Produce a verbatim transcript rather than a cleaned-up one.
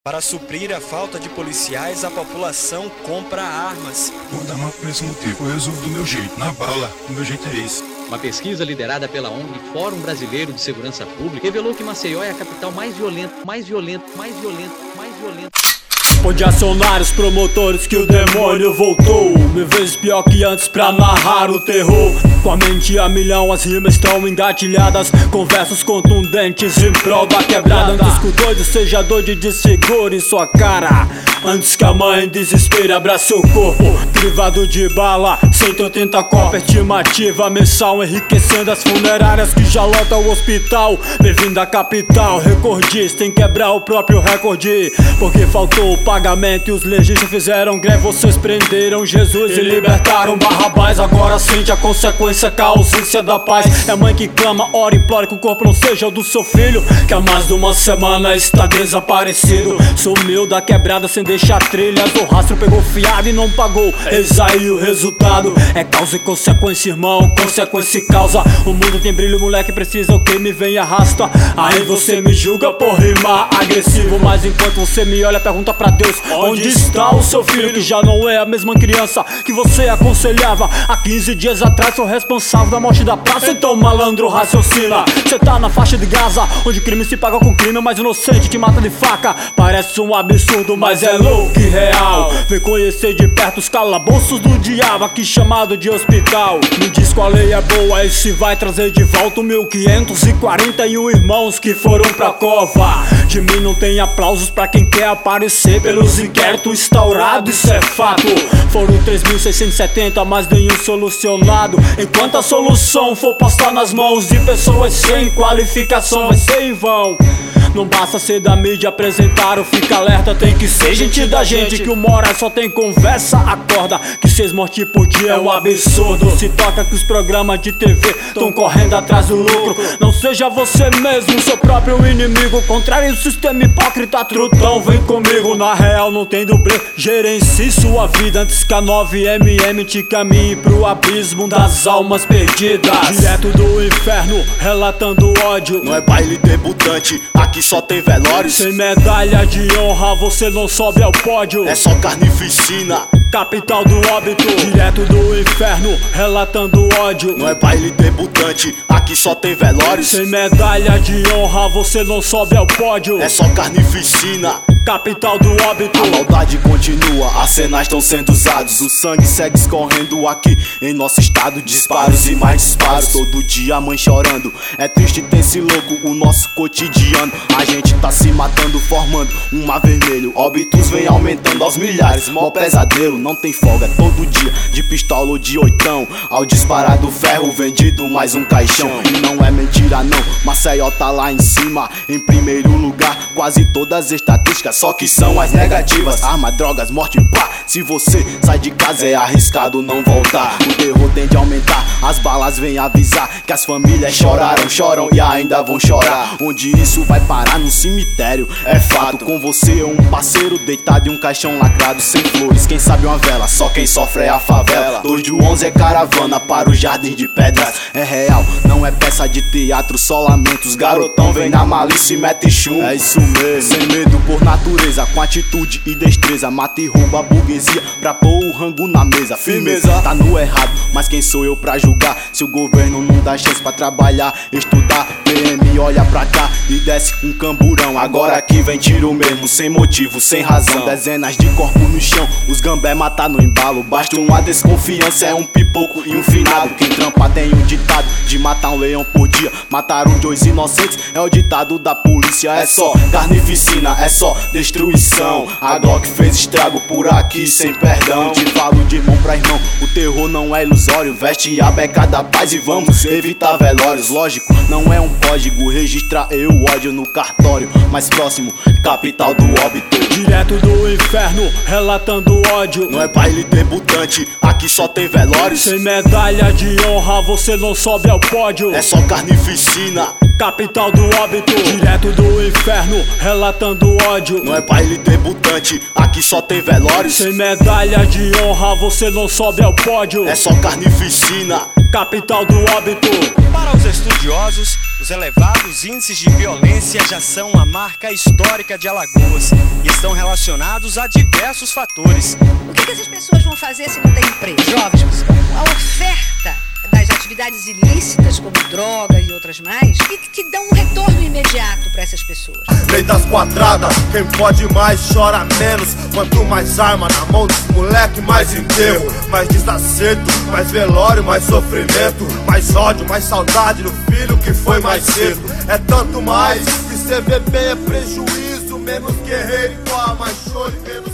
Para suprir a falta de policiais, a população compra armas. Vou dar uma por esse motivo. Eu resolvo do meu jeito, na bala. Do meu jeito é esse. Uma pesquisa liderada pela O N G Fórum Brasileiro de Segurança Pública revelou que Maceió é a capital mais violenta, mais violenta, mais violenta, mais violenta. Pode acionar os promotores que o demônio voltou. Mil vezes pior que antes pra narrar o terror. Com a mente a milhão, as rimas estão engatilhadas, com versos contundentes em prol da quebrada. Antes que o doido seja doido, desfigure sua cara, antes que a mãe em desespero abra seu corpo. Privado de bala, cento e oitenta copa estimativa mensal, enriquecendo as funerárias que já lotam o hospital. Bem-vindo à capital, recordista em quebrar o próprio recorde, porque faltou o pagamento e os legistas fizeram greve. Vocês prenderam Jesus e libertaram Barrabás. Agora sente a consequência, que a ausência da paz. É a mãe que clama, ora, implora que o corpo não seja o do seu filho, que há mais de uma semana está desaparecido. Sumiu da quebrada sem deixar trilhas, o rastro pegou fiado e não pagou. Eis aí o resultado, é causa e consequência, irmão, consequência e causa. O mundo tem brilho, moleque, precisa o que me vem e arrasta. Aí você me julga por rimar agressivo, mas enquanto você me olha, pergunta pra Deus: onde está o seu filho, que já não é a mesma criança que você aconselhava há quinze dias atrás? Sou responsável da morte da praça, então malandro raciocina. Cê tá na faixa de Gaza, onde crime se paga com crime, mas inocente te mata de faca. Parece um absurdo, mas é louco e real. Vem conhecer de perto os calabouços do diabo, aqui chamado de hospital. Me diz qual lei é boa e se vai trazer de volta mil quinhentos e quarenta e um irmãos que foram pra cova. De mim não tem aplausos pra quem quer aparecer pelos inquéritos instaurados, isso é fato. Foram três mil seiscentos e setenta, mas nenhum solucionado. Enquanto a solução for postar nas mãos de pessoas sem qualificação, vai ser em vão. Não basta ser da mídia, apresentar ou fica alerta, tem que ser gente da gente, que o Moraes só tem conversa. Acorda que seis mortes por dia é um absurdo. Se toca que os programas de T V tão correndo atrás do lucro. Não seja você mesmo seu próprio inimigo, contrário o sistema hipócrita, trutão, vem comigo. Na real não tem dublê, gerencie sua vida antes que a nove M M te caminhe pro abismo das almas perdidas. Direto do inferno, relatando ódio. Não é baile debutante, aqui só tem velórios. Sem medalha de honra você não sobe ao pódio, é só carnificina, capital do óbito. Direto do inferno, relatando ódio. Não é baile debutante, aqui só tem velórios. Sem medalha de honra você não sobe ao pódio, é só carnificina, capital do óbito. A maldade continua, arsenais estão sendo usados, o sangue segue escorrendo aqui em nosso estado. Disparos e mais disparos, todo dia a mãe chorando. É triste ter esse louco, o nosso cotidiano. A gente tá se matando, formando um mar vermelho. Óbitos vem aumentando aos milhares, mó pesadelo, não tem folga, todo dia. De pistola ou de oitão, ao disparar do ferro vendido mais um caixão. E não é mentira não, Maceió tá lá em cima, em primeiro lugar, quase todas as estatísticas, só que são as negativas. Arma, drogas, morte, pá. Se você sai de casa é arriscado não voltar. O terror tende a aumentar, as balas vêm avisar que as famílias choraram, choram e ainda vão chorar. Onde isso vai parar? No cemitério, é fato. Com você um parceiro deitado em um caixão lacrado, sem flores, quem sabe uma vela, só quem sofre é a favela. Dois do onze é caravana para o jardim de pedras. É real, não é peça de teatro, só lamentos. Garotão vem na malícia e mete chumbo, é isso mesmo. Sem medo por natureza, com atitude e destreza, mata e rouba a burguesia pra pôr o rango na mesa. Firmeza, tá no errado, mas quem sou eu pra julgar? Se o governo não dá chance pra trabalhar, estudar, P M olha pra cá e desce com camburão. Agora que vem tiro mesmo, sem motivo, sem razão. Dezenas de corpos no chão, os gambé matar no embalo. Basta uma desconfiança, é um pipoco e um finado. Quem trampa tem um ditado de matar um leão por dia. Mataram dois inocentes, é o ditado da polícia. É só carnificina, é só destruição. A Glock fez estrago por aqui sem perdão. Te falo de irmão pra irmão, o terror não é ilusório. Veste a beca da paz e vamos evitar velórios. Lógico, não é um código registrar eu ódio no cartório mais próximo, capital do óbito. Direto do inferno, relatando ódio. Não é baile debutante, aqui só tem velórios. Sem medalha de honra você não sobe ao pódio, é só carnificina, capital do óbito. Direto do inferno, relatando ódio. Não é baile debutante, aqui só tem velórios. Sem medalha de honra você não sobe ao pódio, é só carnificina, capital do óbito. Para os estudiosos, Os elevados índices de violência já são uma marca histórica de Alagoas e estão relacionados a diversos fatores. O que, que essas pessoas vão fazer se não tem emprego? Jovens, a oferta das atividades ilícitas, como droga e outras mais, que, que dão um retorno imediato para essas pessoas. Lei das quadradas, quem pode mais chora menos. Quanto mais arma na mão dos moleque, mais enterro, mais desacerto, mais velório, mais sofrimento, mais ódio, mais saudade do filho que foi mais cedo. É tanto mais que cê vê bem é prejuízo, menos guerreiro igual a mais choro e menos